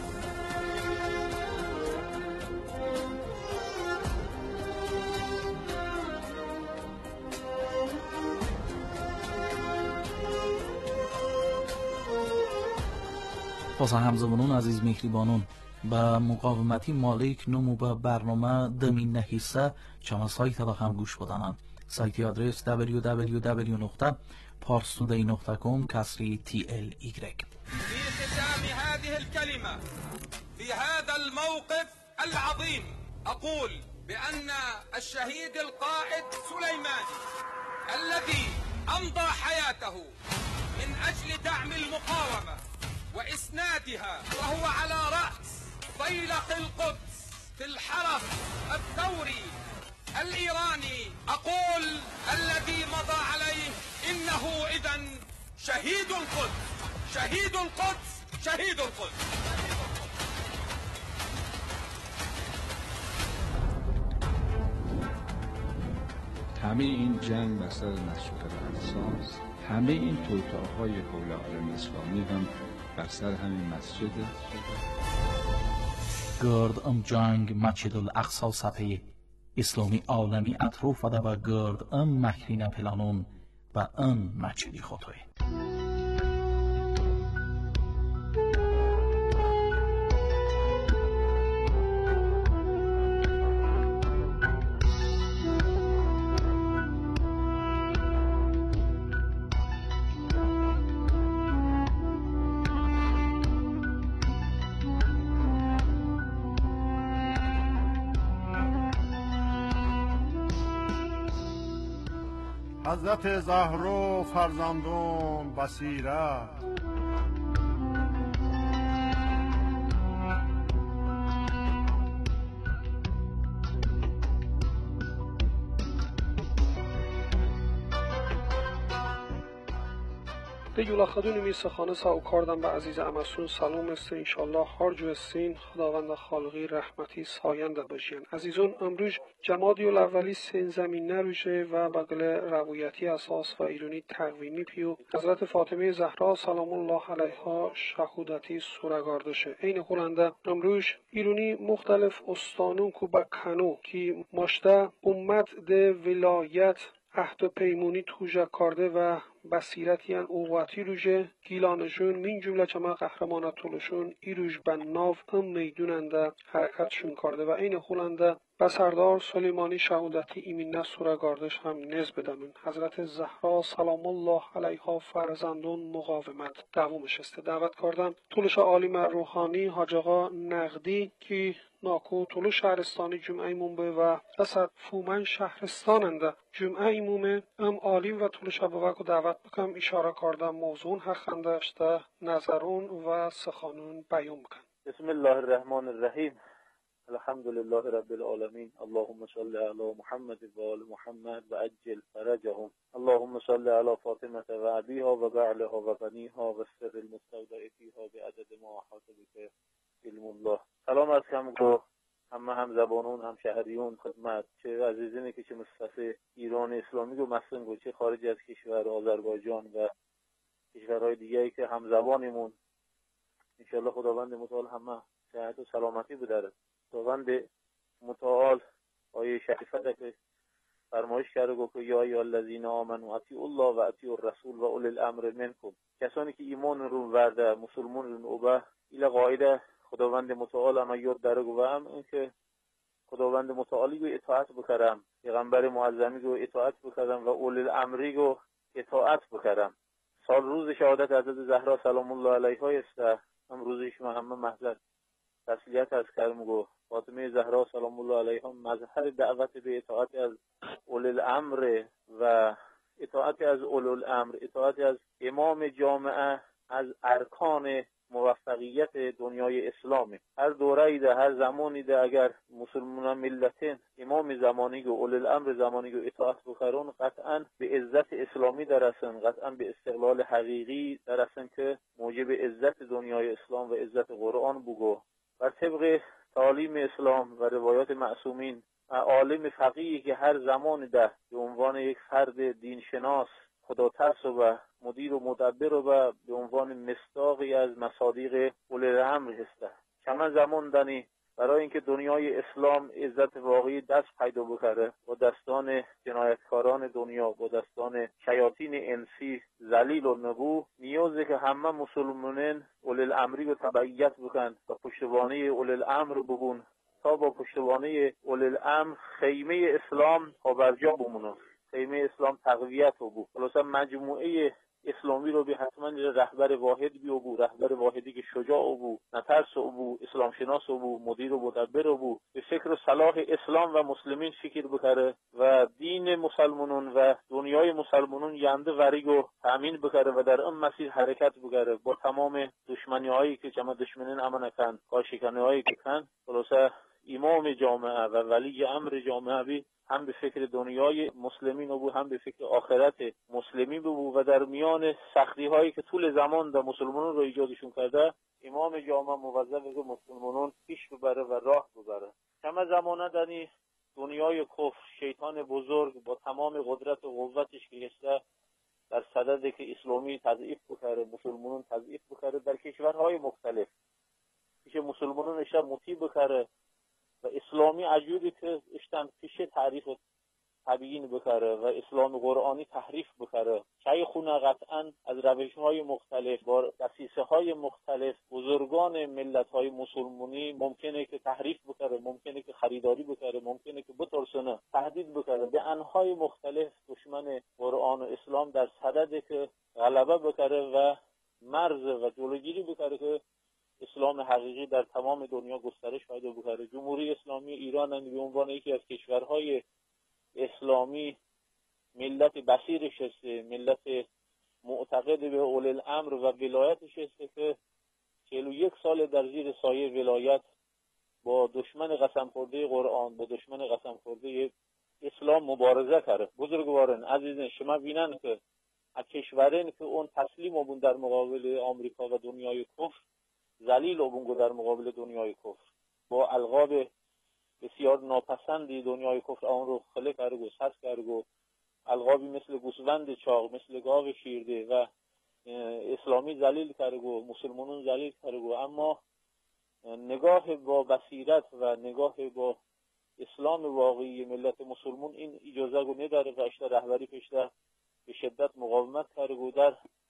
واسه همزبانون عزیز مهربانون با مقاومتی مالک نمو به برنامه دمین نحیسه چما سایت را هم گوش بدانند. سایتی آدرس www.parstoday.com /TLY. في ختام هذه الكلمة في هذا الموقف العظيم أقول بأن الشهيد القائد سليماني الذي أمضى حياته من أجل دعم المقاومة وإسنادها وهو على رأس فيلق القدس في الحرم الثوري الإيراني أقول الذي مضى عليه إنه إذن شهيد القدس شهيد القدس شهيد القدس. همه این جنگ بر سر مشروط رنسانس، همه این توطئه‌های حول عالم اسلامی هم بر سر همین مسجده. گرد ام جنگ مسجد الاقصی سپه اسلامی عالمی اطروف و گرد ام مکرین پلانون و ام مسجدی خطوه. حضرت زهرا فرزندان بصیرت دیولا خدون میسخانه ساو کاردم به عزیز امسون سلام است انشالله هر جو استین خداوند خالقی رحمتی ساینده باشین. عزیزون امروز جمادی الاولی سین زمین نروشه و بقل روایتی اساس و ایرانی تقویمی پیو حضرت فاطمه زهرا سلام الله علیها شهودتی سورگاردشه. این خلنده امروز ایرانی مختلف استانون کو با کنو که ماشته امت ده ولایت عهد و پیمونی توجه کرده و بصیرتیان اوواتی روژه گیلانشون من جمله چما قهرمانات طولشون ای روژ بناف ام میدوننده حرکتشون کرده و این خولنده به سردار سلیمانی شهودتی ایمین سورگاردش هم نز بدمون. حضرت زهرا سلام الله علیها فرزندون مقاومت دوامش است دعوت کردم طولش عالم روحانی حاج آقا نقدی که ناکو طول شهرستانی جمعه ایمومه و اسد فومن شهرستاننده جمعه ایمومه ام عالم و طول شبابک دعوت بکم اشاره کردم موضوع حقنده اشته نظرون و سخانون بیان بکن. بسم الله الرحمن الرحیم الحمد لله رب العالمین اللهم صل علی محمد و آل محمد و عجل فرجهم اللهم صل علی فاطمه و ابیها و بعلها و بنیها و سر المستودع فیها بعدد ما احاط به علم الله. سلام از همه زبانون هم شهریون خدمت چه عزیزانی که چه مصطفی ایران اسلامی و مسلم چه خارج از کشور آذربایجان و کشورهای دیگری که همزبانمون، انشاءالله خداوند متعال همه صحت و سلامتی بداره. خداوند متعال آیه شریفه که فرمایش کرده گفت که یا ایها الذین آمنوا اطیعوا الله و اطیعوا الرسول و اولی الامر منکم. کسانی که ایمان رو ورده، مسلمان رو اوبه، این قاعده خداوند متعال هم یاد داره و هم این که خداوند متعالی رو اطاعت بکرم، پیغمبر معظمی رو اطاعت بکرم و اولی الامری رو اطاعت بکرم. سال روز شهادت حضرت زهرا سلام الله علیها است. هم روزش ما همه محضر تسلیت از کرم گو فاطمه زهرا سلام الله علیها مظهر دعوت به اطاعت از اولی الامر و اطاعت از اولی الامر، اطاعت از امام جامعه از ارکان موفقیت دنیای اسلامی. هر دوره‌ای ده، هر زمانی ده اگر مسلمان ملتین امام زمانی و اولی الامر زمانی و اطاعت بکرون، قطعا به عزت اسلامی درسن، قطعا به استقلال حقیقی درسن که موجب عزت دنیای اسلام و عزت قرآن بگو. و طبق تعالیم اسلام و روایات معصومین، عالم فقیهی که هر زمان ده به عنوان یک فرد دینشناس، خدا ترس و مدیر و مدبر و به عنوان مصداقی از مصادیق اولی الامر هسته. چند زمان دنی برای اینکه دنیای اسلام عزت واقعی دست پیدا بکره، با دستان جنایتکاران دنیا، با دستان شیاطین انسی ذلیل و نبو، نیازه که همه مسلمانین اولی الامری رو تبعیت بکن و پشتوانه اولی الامر ببون تا با پشتوانه اولی الامر خیمه اسلام ها برجا بمونه، خیمه اسلام تقویت بو. خلاصا مجموعه اسلامی رو به حتما رهبر واحد بیو، رهبر واحدی که شجاع بو، نترس بو، اسلام شناس بو، مدیر و مدبر بو، به فکر و صلاح اسلام و مسلمین فکر بکره و دین مسلمانون و دنیای مسلمانون ینده وریگو تامین بکره و در اون مسیر حرکت بکره با تمام دشمنی هایی که جمع دشمنین امن کن، کاشکنی هایی که کن. خلاصه امام جامعه و ولی امر جامعه بی هم به فکر دنیای مسلمین بو، هم به فکر آخرت مسلمین بو و در میان سختی هایی که طول زمان در مسلمانان رو ایجادشون کرده، امام جامعه موظف که مسلمانان پیش ببره و راه ببره. کم زمانه دنی دنیای کفر، شیطان بزرگ با تمام قدرت و قوتش که هسته در صدد که اسلامی تضعیف بکره، مسلمانان تضعیف بکره در کشورهای مختلف، پیش مسلمانان اشتر مطیع بکره و اسلامی عجوبی که اشتن پیش تعریف و تبیین بکره و اسلام قرآنی تحریف بکره. چای خونه قطعا از روش‌های مختلف با دسیسه‌های مختلف بزرگان ملت‌های مسلمانی ممکنه که تحریف بکره، ممکنه که خریداری بکره، ممکنه که بترسونه، تهدید بکره. به انهای مختلف دشمن قرآن و اسلام در صدد که غلبه بکره و مرز و جلوگیری بکره که اسلام حقیقی در تمام دنیا گسترش پیدا بکنه. جمهوری اسلامی ایران به عنوان یکی از کشورهای اسلامی ملت بصیرش است، ملت معتقد به اولی الامر و ولایتش است که 41 سال در زیر سایه ولایت با دشمن قسم خورده قرآن، با دشمن قسم خورده اسلام مبارزه کرده. بزرگواران عزیزان، شما بینن که از کشورین که اون تسلیم بودن در مقابل آمریکا و دنیای کفر، ذلیل بونگو در مقابل دنیای کفر، با القاب بسیار ناپسندی دنیای کفر آن رو خله کرد و سرد کرد و القابی مثل گوسفند چاق، مثل گاو شیرده و اسلامی ذلیل کرد و مسلمانون ذلیل کرد و اما نگاه با بصیرت و نگاه با اسلام واقعی ملت مسلمان این اجازه رو نداره و اشتر رهبری پیشتر به شدت مقاومت کرد و در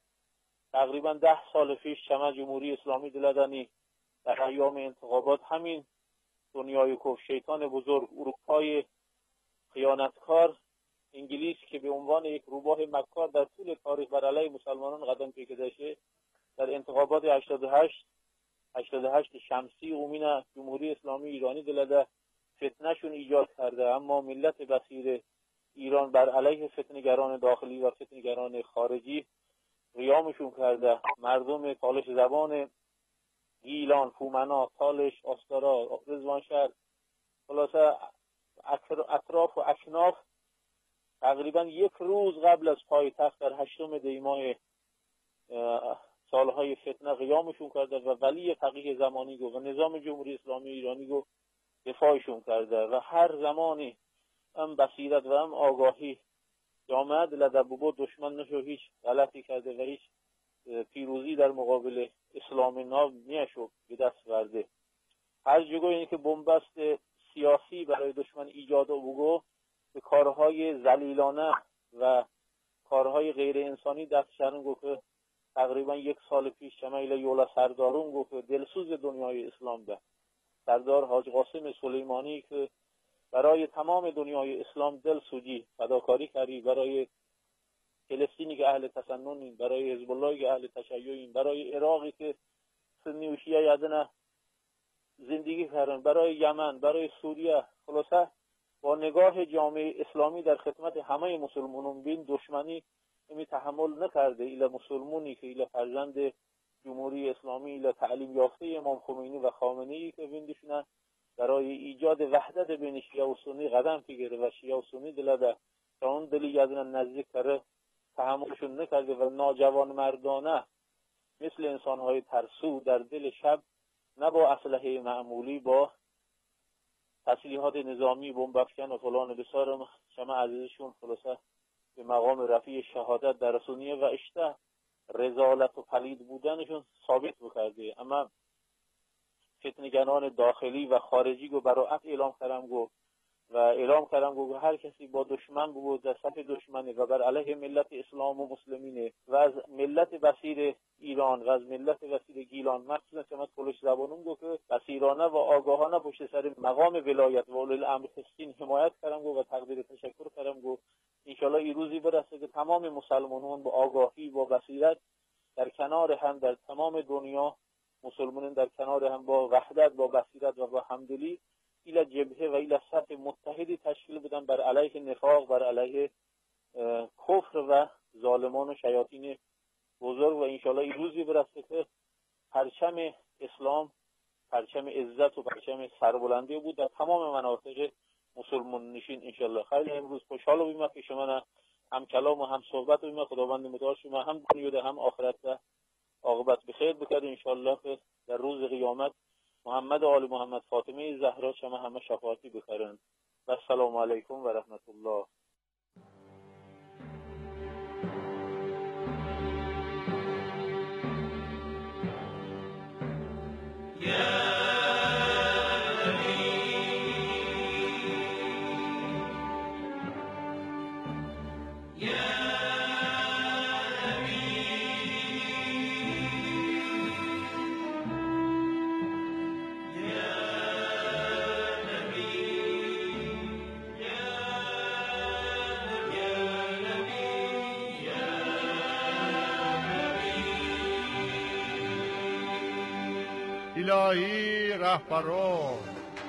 تقریبا 10 سال پیش شما جمهوری اسلامی دلدنی در ایام انتخابات همین دنیای کفر، شیطان بزرگ، اروپای خیانتکار، انگلیس که به عنوان یک روباه مکار در طول تاریخ بر علیه مسلمانان قدم کشیده، در انتخابات 88 شمسی امین جمهوری اسلامی ایرانی دلده فتنهشون ایجاد کرده، اما ملت بصیر ایران بر علیه فتنه‌گران داخلی و فتنه‌گران خارجی قیامشون کرده. مردم تالش زبان گیلان، فومنا، تالش، آستارا، رضوانشهر، خلاصه اطراف و اکناف تقریبا یک روز قبل از پایتخت در 8 دی ماه سالهای فتنه قیامشون کرده و ولی فقیه زمانی و نظام جمهوری اسلامی ایرانی رو دفاعشون کرده و هر زمانی هم بصیرت و هم آگاهی جامعه دلده بگو دشمن نشو هیچ غلطی کرده و هیچ پیروزی در مقابل اسلام ناب نیشو به دست ورده. هر جگه اینه که بنبست سیاسی برای دشمن ایجاد و بگو به کارهای ذلیلانه و کارهای غیر انسانی دست شرن گو که تقریبا 1 سال پیش شمایل یولا سردارون گو که دلسوز دنیای اسلام ده. سردار حاج قاسم سلیمانی که برای تمام دنیای اسلام دلسوزی فداکاری کردی، برای فلسطینی که اهل تسننین، برای حزب الله که اهل تشیعین، برای عراقی که سنی و شیعه یادنه زندگی کردن، برای یمن، برای سوریه. خلاصه با نگاه جامعه اسلامی در خدمت همه مسلمانان بین دشمنی امی تحمل نکرده. ایلا مسلمونی که ایلا فرزند جمهوری اسلامی، ایلا تعلیم یافته امام خمینی و خامنه‌ای که بندشونن برای ایجاد وحدت بین شیعه و سنی قدم بگیره و شیعه و سنی دلده تا اون دلی یادن نزدیک کرده تحملشون نکرده و ناجوان مردانه مثل انسانهای ترسو در دل شب نه با اسلحه معمولی، با تسلیحات نظامی بمبافکن و فلان بسار شما عزیزشون خلاصه به مقام رفیع شهادت در رسونیه و اشته رذالت و پلید بودنشون ثابت بکرده. اما فتنگران داخلی و خارجی رو براعت اعلام کردم گو و اعلام کردم گو هر کسی با دشمن بگو در صف دشمنه و بر علیه ملت اسلام و مسلمینه و از ملت بصیر ایران و از ملت بصیر گیلان مخصوصا چمت کلش زبانون گو که بصیرانه و آگاهانه پشت سر مقام ولایت و اولی الامر فسقین حمایت کردم گو و تقدیر تشکر کردم گو. انشالله این روزی برسه که تمام مسلمانان با آگاهی و بصیرت در کنار هم در تمام دنیا مسلمانان در کنار هم با وحدت، با بصیرت و با همدلی ایلا جبهه و ایلا صف متحدی تشکیل بدن بر علیه نفاق، بر علیه کفر و ظالمان و شیاطین بزرگ. و انشالله این روزی برسه که پرچم اسلام، پرچم عزت و پرچم سربلندی بود در تمام مناطق مسلمان نشین انشالله. خیلی امروز خوشحال بودیم که شما هم کلام و هم صحبت بودیم. خداوند متعال شما هم دنیا هم آخرت و عاقبت بخیر بکنه انشالله که در روز قیامت محمد و آل محمد فاطمه زهرا شما همه شفاعتی بخرن. و السلام علیکم و رحمت الله. الهی رهبران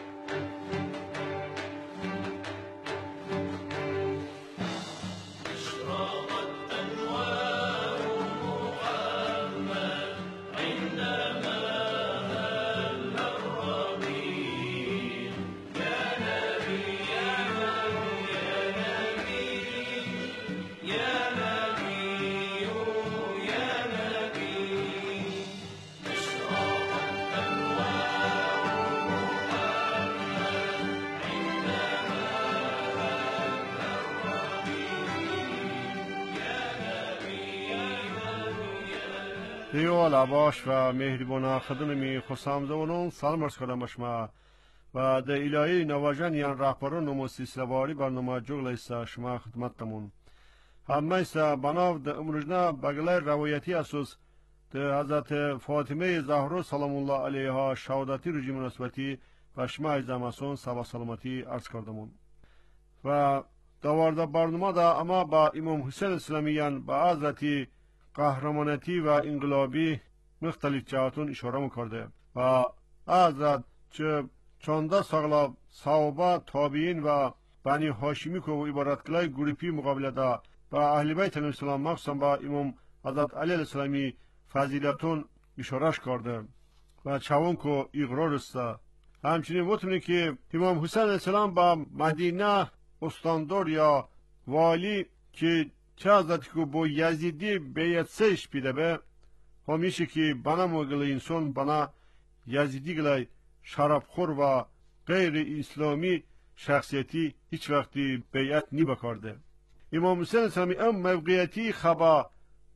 دیو لباش و مهربان خدمت می خسام زونون سلام عرض کردم شما و در الهی نواجن یان رهبران و مؤسسه‌واری برنامه جوگل است شما خدمتتون همه است بناو در امروزنا بغلای روایتی اساس در حضرت فاطمه زهرا سلام الله علیها شهادتی روزی مناسبتی و شما از مسون سبا سلامتی عرض کردم و دوارده برنامه دا اما با امام حسین اسلامیان با حضرت قهرمانتی و انقلابی مختلف جهاتون اشاره میکرده و حضرت چه چانده ساغلا صحابه تابعین و بنی هاشمی که عبارت کلای گروپی مقابله دا با اهل بیت علیهم السلام مخصوصا با امام حضرت علی الاسلامی فضیلتون اشارهش کرده و چون که اقرار است. همچنین بتونه که امام حسین علیه السلام با مدینه استاندار یا والی که چه حضرت که با یزیدی بیعت سهش پیده به همیشه که بنا موگل انسان بنا یزیدی گلای شرابخور و غیر اسلامی شخصیتی هیچ وقتی بیعت نی بکرده. امام حسین اسلامی ام موقعیتی خبا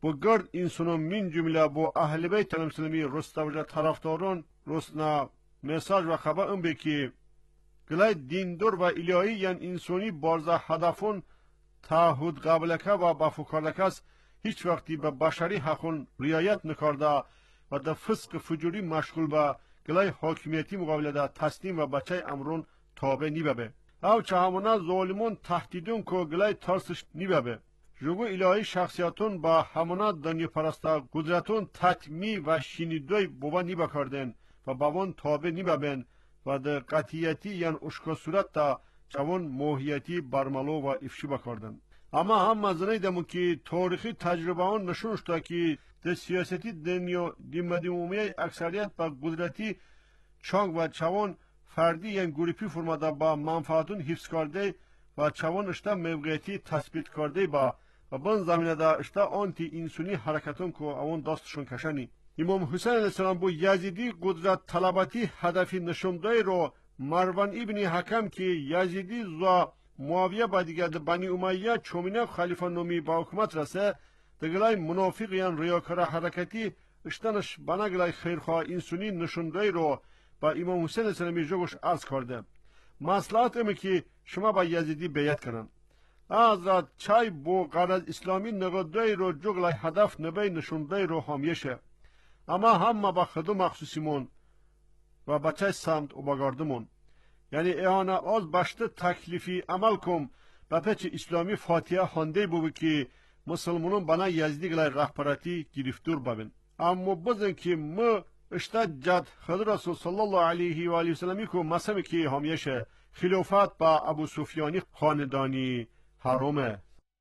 bu gırd insanın min cümle bu Ahl-i Beyt Müslümi Rustavca taraftarın Rusna mesaj ve haber ki gilay dindur ve ilahiyen insani barza hedefun تعهد قابلکه و بافوکارلکه است هیچ وقتی به بشری حقون رعایت نکرده و در فسق فجوری مشغول به گلای حاکمیتی مقابله ده تسلیم و بچه امرون تابع نیبه او چه همونه ظالمون تهدیدون که گلای ترسش نیبه جگو الهی شخصیتون با همونه دنیا پرسته قدرتون تطمی و شینیدوی بابا نیبه کردن و بابان تابع نیبه و در قطعیتی یعنی اشکا صورت تا چون موهیتی برمالو و افشی بکردن. اما هم مزنه دمون که تاریخی تجربه آن نشون شده که در سیاستی دنیا دیمدیمومی اکثریت با قدرتی چانگ و چون فردی یعنی گروپی فرماده با منفعتون حفظ کرده و چون اشتا موقعیتی تثبیت کرده با و بن زمینه دا اشتا آنتی انسانی حرکتون که اون داستشون کشنی. امام حسین علیه السلام بو یزیدی قدرت طلباتی هدفی نشونده رو مروان ابن حکم که یزیدی زا معاویه با دیگه بنی امیه چومینه خلیفه نومی با حکومت رسه دگلای منافق یان ریاکار حرکتی اشتنش بناگلای خیرخواه انسانی نشونده رو با امام حسین السلامی جوش عرض کرده مصلحت امی که شما با یزیدی بیعت کنن حضرت چای بو غرض اسلامی نگاده رو جوگلای هدف نبی نشونده رو همیشه اما هم با خدو مخصوصیمون و بچه سمت و بگاردمون یعنی ایانا از بشت تکلیفی عمل کم و پچه اسلامی فاتحه خانده بود که مسلمانون بنا یزدی گلای رهبراتی گرفتور ببین اما بزن که ما اشتا جد خود رسول صلی الله علیه و آله و سلمی که مسئله که همیشه خلافت با ابو سفیانی خاندانی حرامه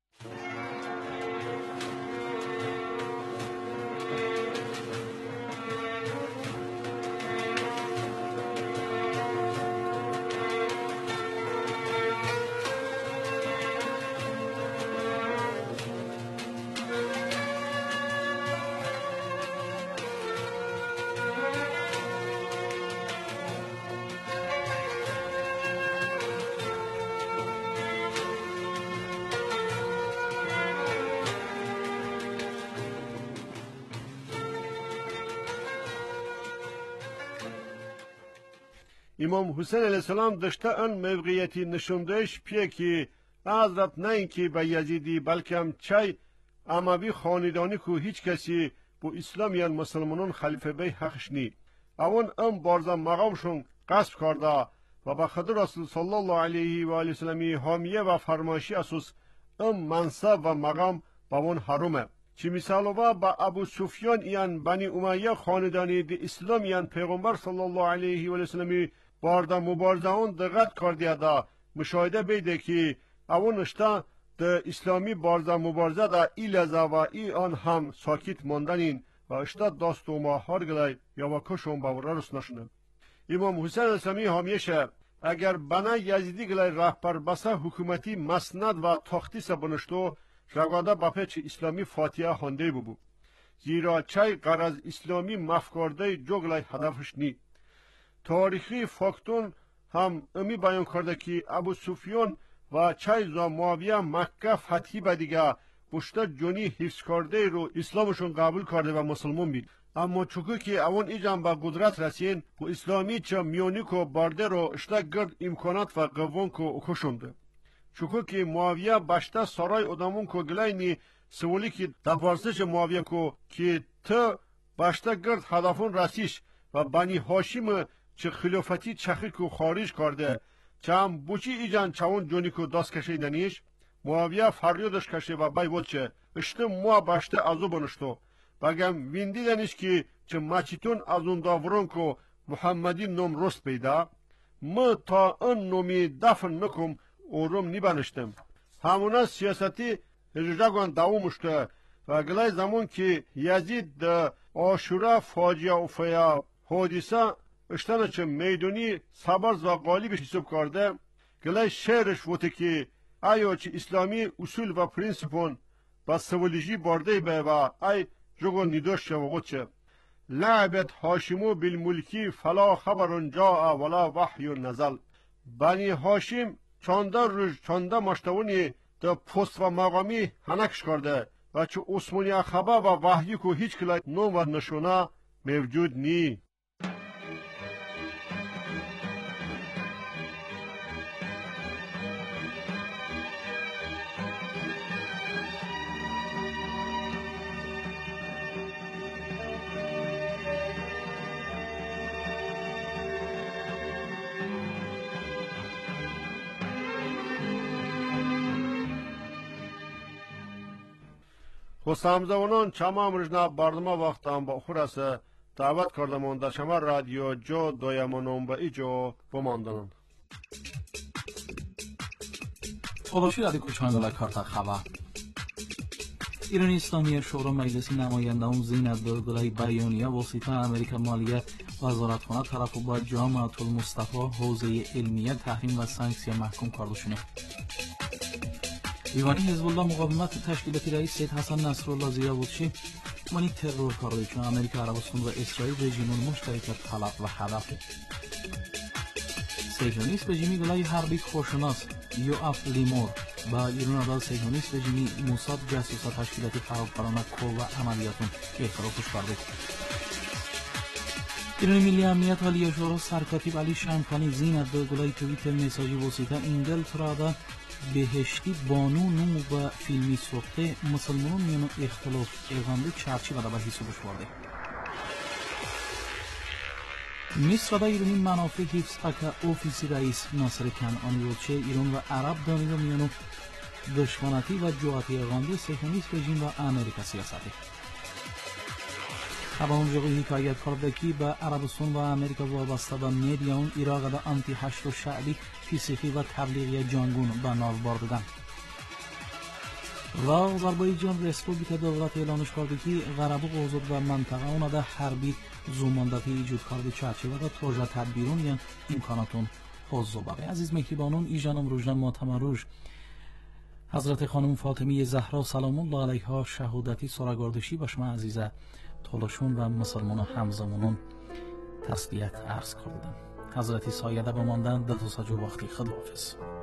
امام حسین علیه السلام داشته آن موقعیتی نشوندهش پیه که حضرت نه اینکه به یزیدی بلکه هم چای اموی خاندانی که هیچ کسی با اسلامیان مسلمانان خلیفه بی حقش نی اون بارزا مقامشون قصب کرده و به خود رسول صلی الله علیه و آله وسلم حامیه و فرمایشی اساس منصب و مقام با اون حرمه چی مثال با ابو سفیان یان بنی امیه خاندانی دی اسلام یان پیغمبر صلی الله علیه و آله وسلم باردا مبارزه اون دقت کردیه دا مشاهده بیده که اون اشتا د اسلامی بارزا مبارزه دا ای لزا و ای آن هم ساکت ماندنین و اشتا داست و ماهار گلای یا و کشون باوره رس نشنه امام حسین السلامی همیشه اگر بنا یزیدی گلای رهبر بسه حکومتی مسند و تختیس بنشتو رگاده با پیچ اسلامی فاتحه خونده ببو زیرا چای غرض اسلامی مفکرده جوگلای هدفش نی تاریخی فاکتون هم امی بیان کرده که ابو سفیان و چای زا معاویه مکه فتحی به دیگه بشته جونی حفظ کرده رو اسلامشون قبول کرده و مسلمان بید اما چکو که اون ایجان با قدرت رسین و اسلامی چه میونی که بارده رو اشتا گرد امکانات و قوان که اکشونده چکو که معاویه بشته سرای ادامون که گلینی سوالی که در پرسش معاویه که تا بشته گرد هدفون رسیش و بنی هاشم چه خلافتی چخی که خارج کرده چه هم بوچی ایجان چون جونی که دست کشیدنیش معاویه فریادش کشه و بای بود چه اشته موا بشته ازو بنشتو بگم ویندی دنیش که چه مچیتون از اون داورون که محمدی نوم رست پیدا ما تا اون نومی دفن نکم اوروم نیبنشتم همونا سیاستی هجرگان دومشته و گلای زمان که یزید ده آشورا فاجعه و فیا حادثه اشتانه چه میدونی صبرز و غالبش حساب کرده گلای شعرش بوده که آیا چه اسلامی اصول و پرینسپون با سوالیجی برده به و ای جگو نیدوش شو گوچه لعبت هاشمو بالملکی فلا خبر جاء ولا وحی نزل بنی هاشم چانده روز چانده مشتونی ده پست و مقامی هنکش کرده و چه عثمانی خبر و وحی که هیچ کلای نو و نشونه موجود نی. خستمزوانان چمام رجنا برنامه وقتم با خورسه دعوت کردم در شما رادیو جو دویمانم به ایجو بماندنم. خودشی رادیو کچمانگلای کارتا خبر ایرانی اسلامی شورا مجلس نمایندگان زینت دورگلای بیانیه واسطه امریکا مالیه وزارتخانه طرف با جامعه المصطفى حوزه علمیه تحریم و سانکسیون محکوم کرده شده. دیوانی حزب الله مقاومت تشکیلاتی رئیس سید حسن نصرالله زیرابادچی منی ترور کرده چون امریکا عربستان و اسرائیل رژیم مشترک طلب و هدف صهیونیست رژیمی گلای حربی خوشناس یوآف لیمور با ایران عدال صهیونیست رژیمی موساد جاسوس تشکیلاتی خرابکارانه کو و عملیاتون اعترافش کرده. ایرانی ملی امنیت عالی شورا سرکاتب علی شمخانی زینت به گلای توییتر مساجی واسطه انگلترا بهشتی بانو نمو و فیلمی سوخته مسلمانان میانو اختلاف اغانده چرچی و دبه حسابش برده. مصر و ایرانی منافع حفظ حق اوفیسی رئیس ناصر کنعانی وچه ایران و عرب دانیده میانو دشمنتی و جوعتی اغانده صهیونیست رژیم و امریکا سیاستی. خبران جوی حکایت کردکی به عربستان و امریکا وابسته به میدیاون عراق و آنتی هشت و شعبی فیسیقی و تبلیغی جانگون به ناو بردن. و آذربایجان رسپوبلیک دولت اعلانش کردکی غرب اوزد و منطقه اونده حربی زوماندتی ایجود کرده چرچه و توجه تدبیرون یعن امکاناتون حضوبه. عزیز مهربانون ایجانم روزنامه معتمروج حضرت خانم فاطمی زهرا سلام الله علیها شهادتی سراگردشی به شما عزیزه طولشون و مسلمان و همزمانون تسلیت عرض کردم. حضرتی سایده بماندن در تا سجو وقتی خداحافظ.